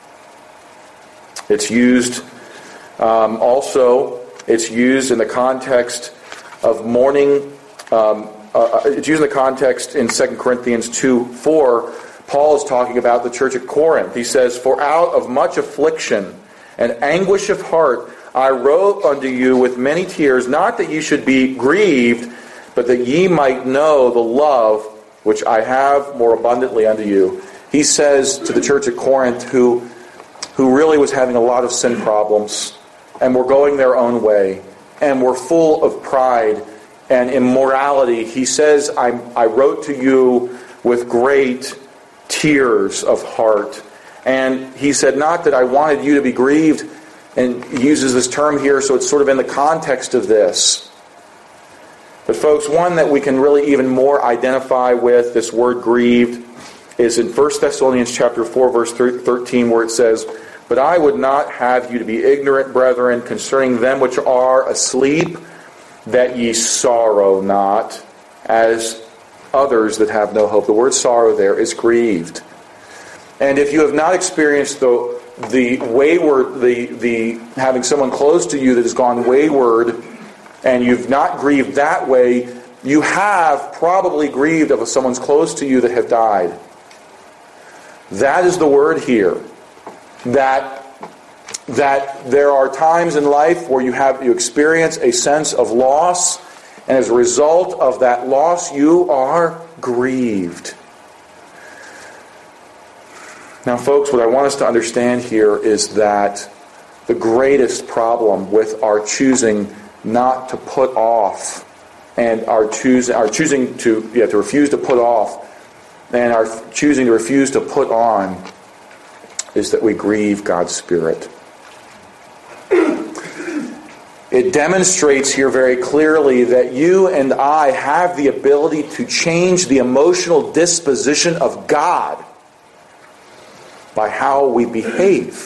It's used um, also, it's used in the context of mourning. Um, uh, it's used in the context in Second Corinthians two four. Paul is talking about the church at Corinth. He says, "For out of much affliction and anguish of heart I wrote unto you with many tears, not that ye should be grieved, but that ye might know the love which I have more abundantly unto you." He says to the church at Corinth, who, who really was having a lot of sin problems, and were going their own way, and were full of pride and immorality, he says, I, I wrote to you with great tears of heart. And he said, not that I wanted you to be grieved, and he uses this term here, so it's sort of in the context of this. But folks, one that we can really even more identify with, this word grieved, is in First Thessalonians chapter four, verse thirteen, where it says, "But I would not have you to be ignorant, brethren, concerning them which are asleep, that ye sorrow not, as others that have no hope." The word sorrow there is grieved. And if you have not experienced the the wayward, the the having someone close to you that has gone wayward, and you've not grieved that way, you have probably grieved of someone's close to you that have died. That is the word here. That that there are times in life where you have you experience a sense of loss, and as a result of that loss, you are grieved. Now, folks, what I want us to understand here is that the greatest problem with our choosing not to put off, and our choosing, our choosing to yeah, to refuse to put off, and our choosing to refuse to put on, is that we grieve God's Spirit. It demonstrates here very clearly that you and I have the ability to change the emotional disposition of God by how we behave.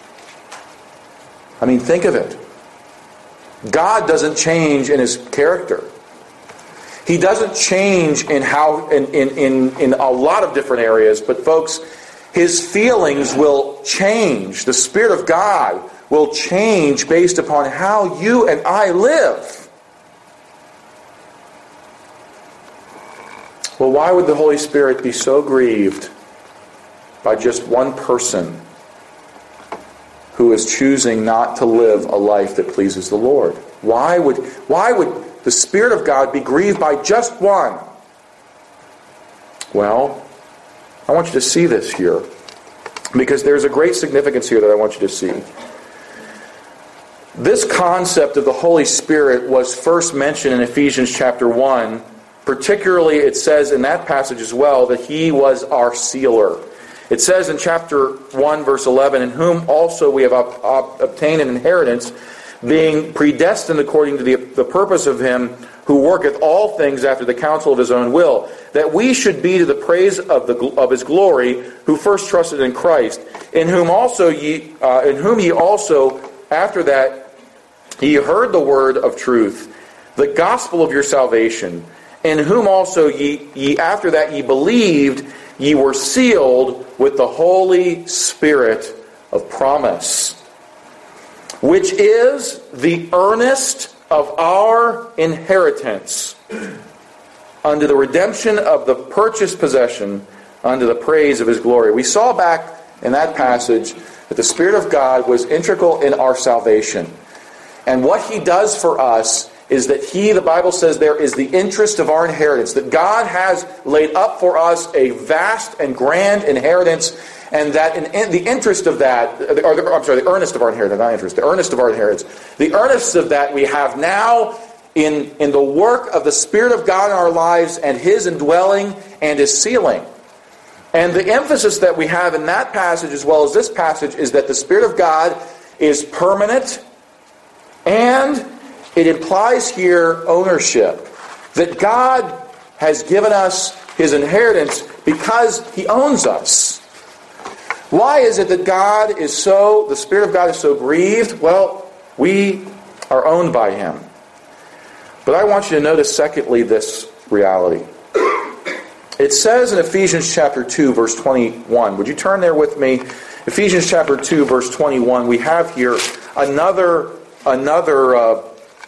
I mean, think of it. God doesn't change in His character. He doesn't change in how in, in, in, in a lot of different areas, but folks, His feelings will change. The Spirit of God will change based upon how you and I live. Well, why would the Holy Spirit be so grieved by just one person who is choosing not to live a life that pleases the Lord? Why would, why would the Spirit of God be grieved by just one? Well, I want you to see this here, because there's a great significance here that I want you to see. This concept of the Holy Spirit was first mentioned in Ephesians chapter one. Particularly, it says in that passage as well that He was our sealer. It says in chapter one, verse eleven, "In whom also we have ob- ob- obtained an inheritance, being predestined according to the, the purpose of Him who worketh all things after the counsel of His own will, that we should be to the praise of the of His glory, who first trusted in Christ, in whom also ye, uh, in whom ye also after that ye heard the word of truth, the gospel of your salvation, in whom also ye, ye after that ye believed, ye were sealed with the Holy Spirit of promise." which is the earnest of our inheritance unto the redemption of the purchased possession, unto the praise of His glory. We saw back in that passage that the Spirit of God was integral in our salvation. And what He does for us is that He, the Bible says there, is the interest of our inheritance. That God has laid up for us a vast and grand inheritance, and that in, in the interest of that, or the, I'm sorry, the earnest of our inheritance, not interest, the earnest of our inheritance, the earnest of that we have now in, in the work of the Spirit of God in our lives and His indwelling and His sealing. And the emphasis that we have in that passage as well as this passage is that the Spirit of God is permanent, and it implies here ownership. That God has given us His inheritance because He owns us. Why is it that God is so, the Spirit of God is so grieved? Well, we are owned by Him. But I want you to notice, secondly, this reality. It says in Ephesians chapter two, verse twenty-one. Would you turn there with me? Ephesians chapter two, verse twenty-one. We have here another another uh,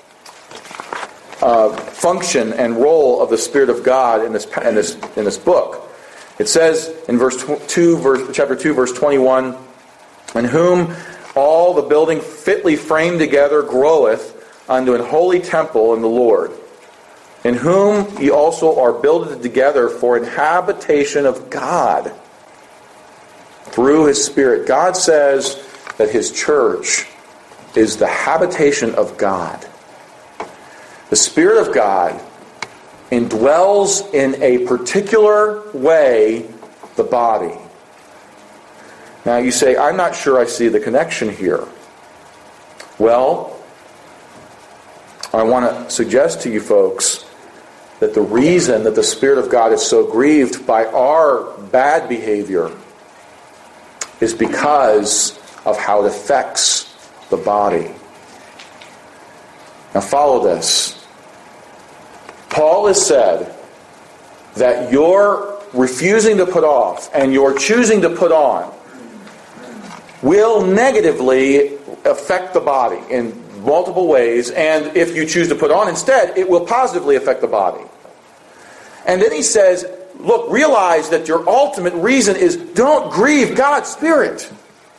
uh, function and role of the Spirit of God in this in this in this book. It says in verse two, verse chapter two, verse twenty-one, "In whom all the building fitly framed together groweth unto an holy temple in the Lord, in whom ye also are builded together for an habitation of God through His Spirit." God says that His church is the habitation of God. The Spirit of God indwells in a particular way the body. Now you say, I'm not sure I see the connection here. Well, I want to suggest to you folks that the reason that the Spirit of God is so grieved by our bad behavior is because of how it affects the body. Now follow this. Paul has said that your refusing to put off and your choosing to put on will negatively affect the body in multiple ways, and if you choose to put on instead, it will positively affect the body. And then he says, look, realize that your ultimate reason is don't grieve God's Spirit.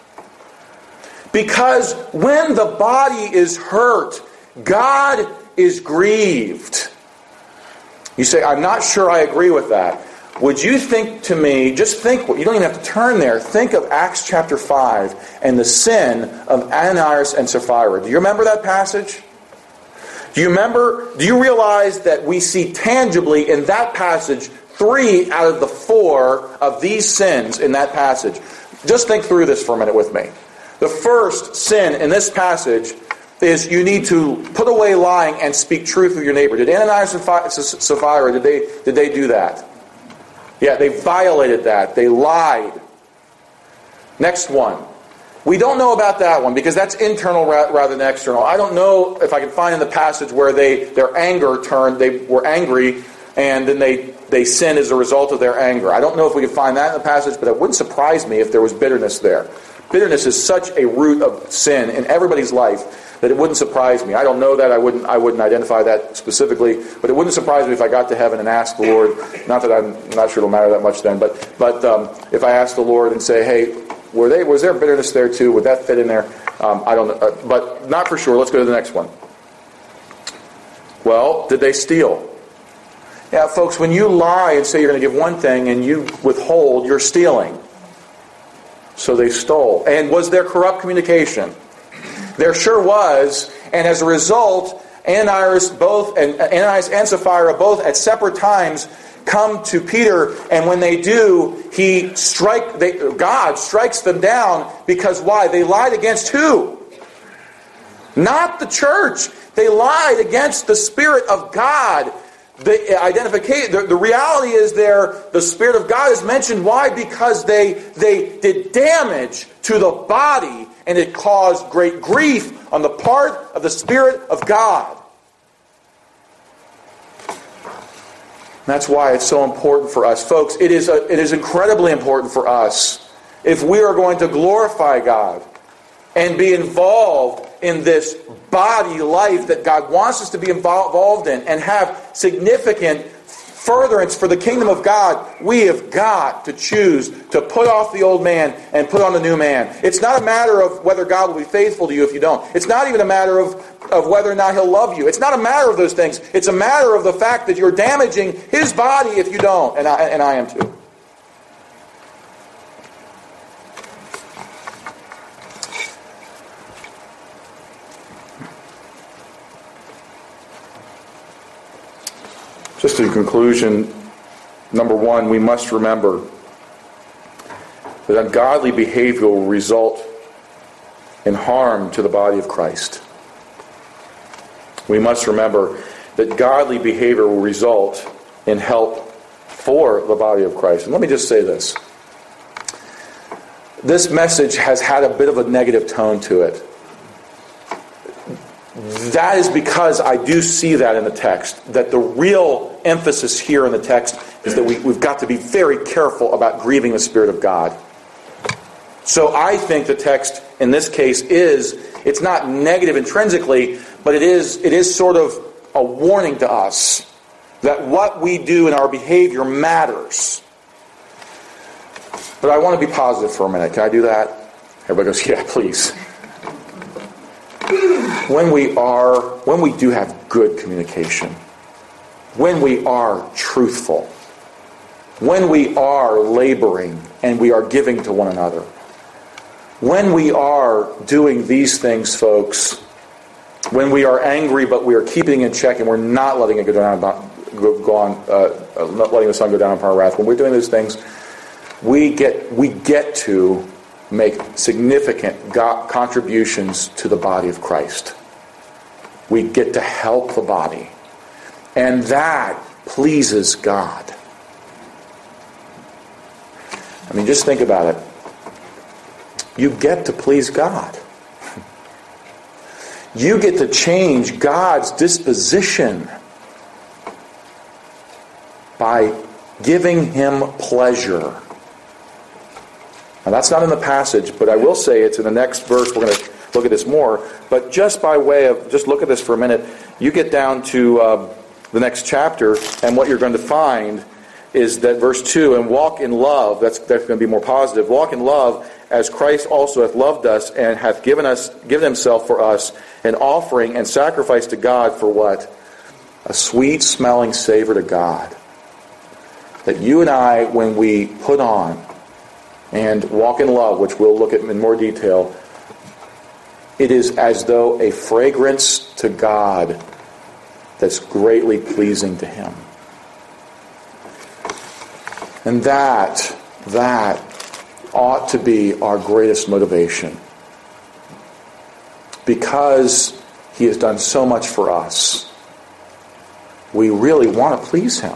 Because when the body is hurt, God is grieved. You say, I'm not sure I agree with that. Would you think to me, just think, you don't even have to turn there, think of Acts chapter five and the sin of Ananias and Sapphira. Do you remember that passage? Do you remember, do you realize that we see tangibly in that passage three out of the four of these sins in that passage? Just think through this for a minute with me. The first sin in this passage is you need to put away lying and speak truth with your neighbor. Did Ananias and Sapphira, did they, did they do that? Yeah, they violated that. They lied. Next one. We don't know about that one because that's internal rather than external. I don't know if I can find in the passage where they their anger turned, they were angry, and then they, they sinned as a result of their anger. I don't know if we can find that in the passage, but it wouldn't surprise me if there was bitterness there. Bitterness is such a root of sin in everybody's life that it wouldn't surprise me. I don't know that. I wouldn't I wouldn't identify that specifically, but it wouldn't surprise me if I got to heaven and asked the Lord, not that I'm not sure it'll matter that much then, but but um, if I asked the Lord and say, hey, were they was there bitterness there too? Would that fit in there? Um, I don't know, uh, but not for sure. Let's go to the next one. Well, did they steal? Yeah, folks, when you lie and say you're going to give one thing and you withhold, you're stealing. So they stole. And was there corrupt communication? There sure was, and as a result, Ananias both and Ananias and Sapphira both at separate times come to Peter, and when they do, he strike they, God strikes them down because why? They lied against who? Not the church. They lied against the Spirit of God. The identification, the, the reality is there, the Spirit of God is mentioned. Why? Because they they did damage to the body, and it caused great grief on the part of the Spirit of God. That's why it's so important for us. Folks, it is a, it is incredibly important for us if we are going to glorify God and be involved in this body life that God wants us to be involved in and have significant furtherance for the kingdom of God, we have got to choose to put off the old man and put on the new man. It's not a matter of whether God will be faithful to you if you don't. It's not even a matter of, of whether or not He'll love you. It's not a matter of those things. It's a matter of the fact that you're damaging His body if you don't. And I, and I am too. Just in conclusion, number one, we must remember that ungodly behavior will result in harm to the body of Christ. We must remember that godly behavior will result in help for the body of Christ. And let me just say this. This message has had a bit of a negative tone to it. That is because I do see that in the text, that the real emphasis here in the text is that we, we've got to be very careful about grieving the Spirit of God. So I think the text in this case is, it's not negative intrinsically, but it is, it is sort of a warning to us that what we do in our behavior matters. But I want to be positive for a minute. Can I do that? Everybody goes, yeah, please. When we are, when we do have good communication, when we are truthful, when we are laboring and we are giving to one another, when we are doing these things, folks, when we are angry but we are keeping in check and we're not letting it go down, go on, uh, not letting the sun go down upon our wrath, when we're doing those things, we get we get to make significant go- contributions to the body of Christ. We get to help the body. And that pleases God. I mean, just think about it. You get to please God. You get to change God's disposition by giving Him pleasure. Now, that's not in the passage, but I will say it's in the next verse. We're going to look at this more. But just by way of, just look at this for a minute. You get down to uh, the next chapter, and what you're going to find is that verse two, and walk in love. That's, that's going to be more positive. Walk in love as Christ also hath loved us and hath given us, given Himself for us, an offering and sacrifice to God for what? A sweet-smelling savor to God. That you and I, when we put on and walk in love, which we'll look at in more detail, it is as though a fragrance to God that's greatly pleasing to Him. And that, that ought to be our greatest motivation. Because He has done so much for us, we really want to please Him.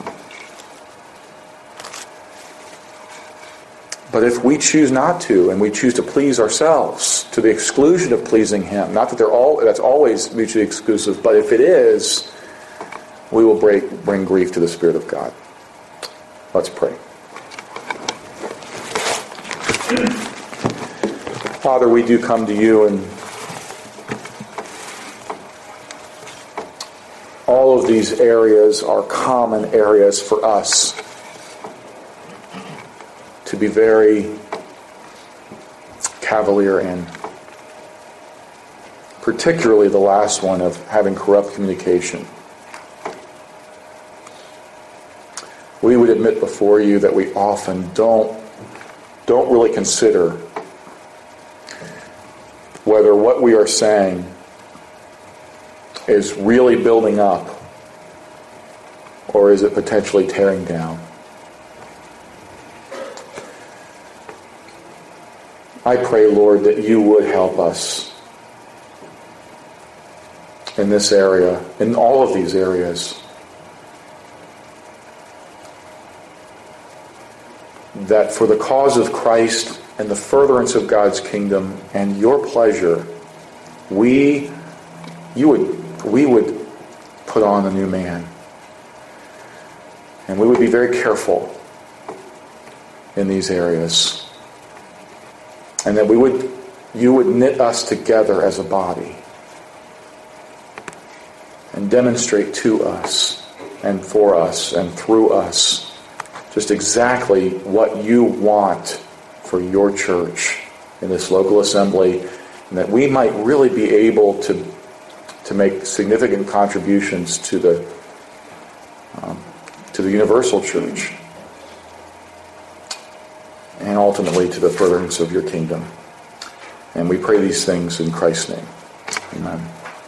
But if we choose not to, and we choose to please ourselves to the exclusion of pleasing Him, not that they're all that's always mutually exclusive, but if it is, we will break, bring grief to the Spirit of God. Let's pray. Father, we do come to You, and all of these areas are common areas for us to be very cavalier in. Particularly the last one of having corrupt communication. We would admit before You that we often don't, don't really consider whether what we are saying is really building up or is it potentially tearing down. I pray, Lord, that You would help us in this area, in all of these areas, that for the cause of Christ and the furtherance of God's kingdom and Your pleasure, we, you would, we would put on the new man. And we would be very careful in these areas. And that we would, You would knit us together as a body. and demonstrate to us and for us and through us just exactly what you want for your church in this local assembly, and that we might really be able to to make significant contributions to the um, to the universal church, and ultimately to the furtherance of your kingdom. And we pray these things in Christ's name. Amen.